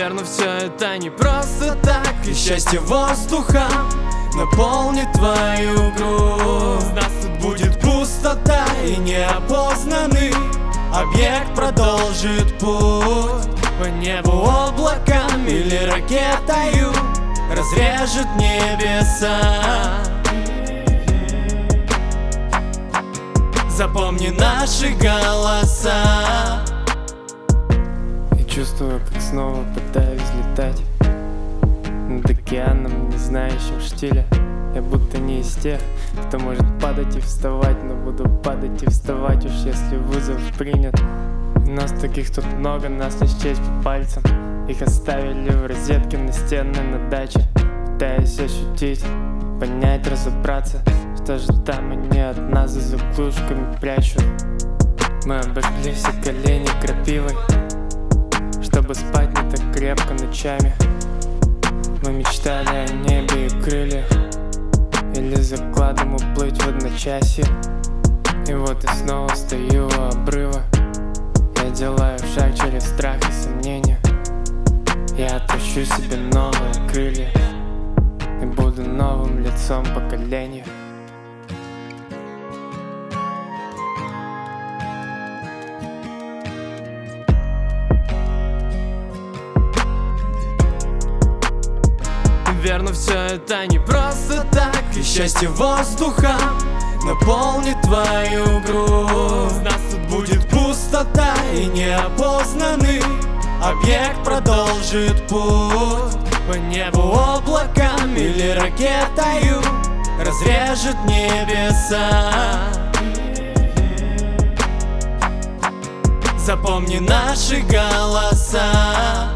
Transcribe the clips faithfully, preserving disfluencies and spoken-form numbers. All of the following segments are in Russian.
Верно, все это не просто так, и счастье воздуха наполнит твою грудь. В нас тут будет пустота и неопознанный объект продолжит путь. По небу облаком или ракетою разрежет небеса. Запомни наши голоса. Я чувствую, как снова пытаюсь летать над океаном, не знающим штиля. Я будто не из тех, кто может падать и вставать, но буду падать и вставать, уж если вызов принят. И нас таких тут много, нас не счесть по пальцам. Их оставили в розетке на стены на даче, пытаясь ощутить, понять, разобраться, что же там они от нас за заглушками прячут. Мы обожгли все колени крапивой, чтобы спать не так крепко ночами. Мы мечтали о небе и крыльях, или закладом уплыть в одночасье. И вот я снова стою у обрыва. Я делаю шаг через страх и сомнения. Я отращу себе новые крылья и буду новым лицом поколения. Верно, все это не просто так, и счастье воздуха наполнит твою грудь. В нас тут будет пустота и неопознанный объект продолжит путь. По небу облаком или ракетою разрежет небеса. Запомни наши голоса.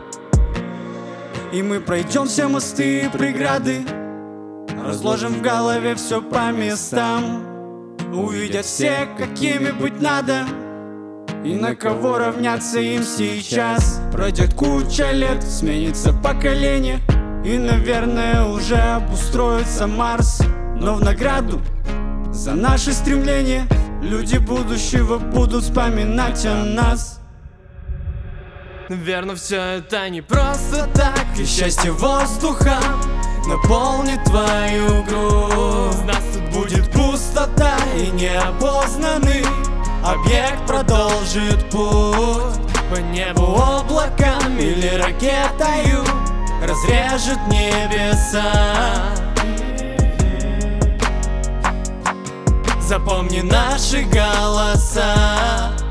И мы пройдем все мосты и преграды, разложим в голове все по местам. Увидят все, какими быть надо, и на кого равняться им сейчас. Пройдет куча лет, сменится поколение, и, наверное, уже обустроится Марс. Но в награду за наши стремления люди будущего будут вспоминать о нас. Верно, все это не просто так, и счастье воздуха наполнит твою грудь. В нас тут будет пустота и неопознанный объект продолжит путь. По небу облаком или ракетою разрежет небеса. Запомни наши голоса.